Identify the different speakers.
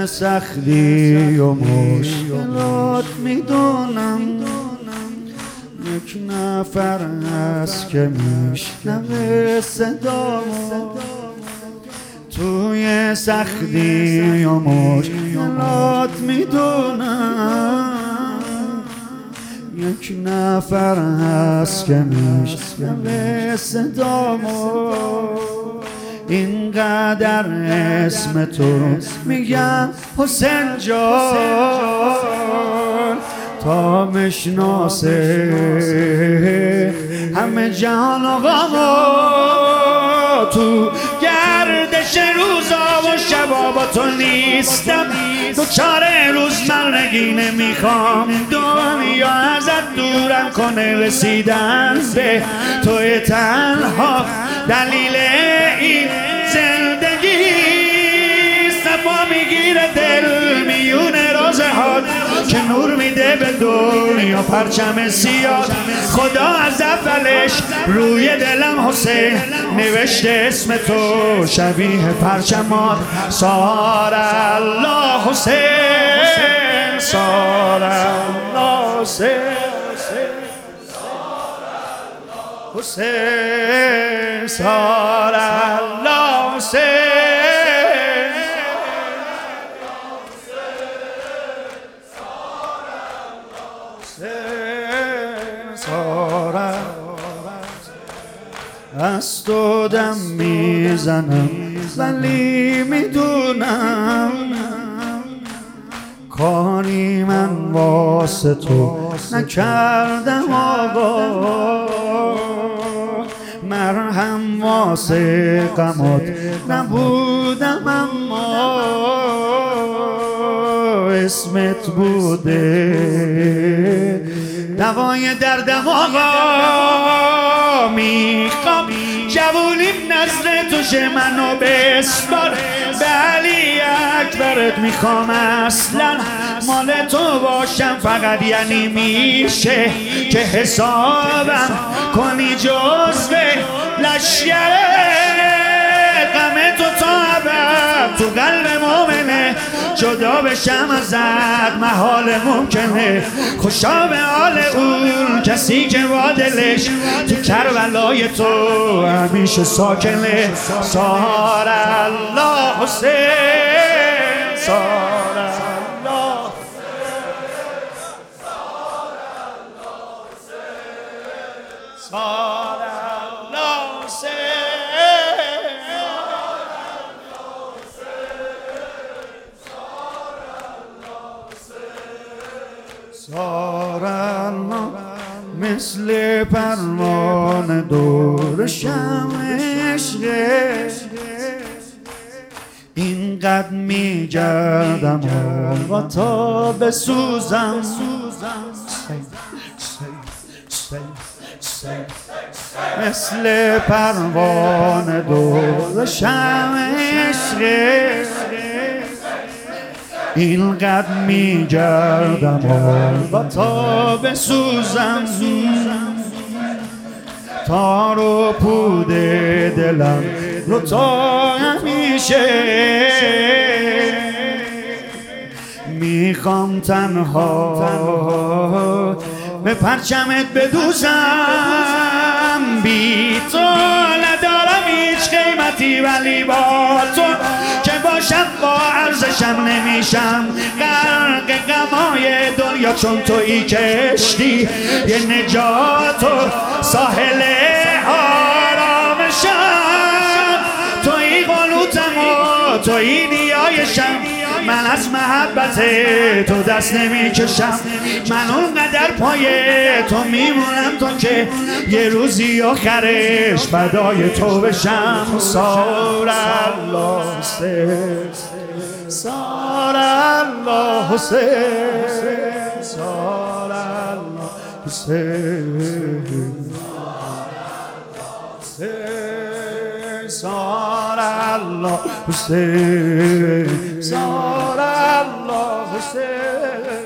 Speaker 1: سختی و مشکلات میدونم، یک نفر هست که میشنوه صدامو. توی سختی و مشکلات میدونم، یک نفر هست که میشنوه صدامو. اینقدر اسم تو میگن حسین جان، تا مشناسه همه جهان آقامو. تو گردش روزا و شبا با تو نیستم، دو چاره روز مرگی نمیخوام دنیا ازت دورم کنه. رسیدن به توی تنها دلیل این زندگی، صفا میگیره دل میونه روزهات که نور میده به دنیا پرچم سیاه. خدا از اولش روی دلم حسین نوشته اسم تو شبیه پرچمات. سار الله حسین، سار الله حسین، حسین سار الله حسین. از تو دم میزنم ولی میدونم، کاری من واسه تو نکردم آقا. مرهم واسه غمات نبودم، اما اسمت بوده دوای دردم آقا. میخوام جوونیم نزد تو شه منو بسپار به علی اکبرت. میخوام اصلا مال تو باشم، فقط یعنی میشه که حسابم کنی جزو لشگر غم تو تا ابد. تو قلب مومنه جدا بشم ازت محال ممکنه. خوشا به حال اون کسی که با دلش تو کربلای تو همیشه ساکنه. سار الله حسین، سار الله، سار الله حسین. سار الله مثل پروانه دور شمع عشقه، اینقدر میگردم آقا تا بسوزم. مثل پروانه دور شمع عشقه، اینقدر میگردم آقا تا بسوزم. تار و پود دلم رو تا همیشه میخوام تنها به پرچمت بدوزم. بی تو ندارم هیچ قیمتی، ولی با تو که باشم با ارزشم نمیشم. غرق غمای دنیا چون تویی کشتی، یه نجات و ساحل آرامشم. تویی قنوتم و تویی نیایشم، من از محبت تو دست نمی کشم. من اونقدر پای تو میمونم تا که یه روزی آخرش فدای تو بشم. سار الله حسین، سار الله حسین، سار الله حسین، سار الله حسین، سار الله حسین.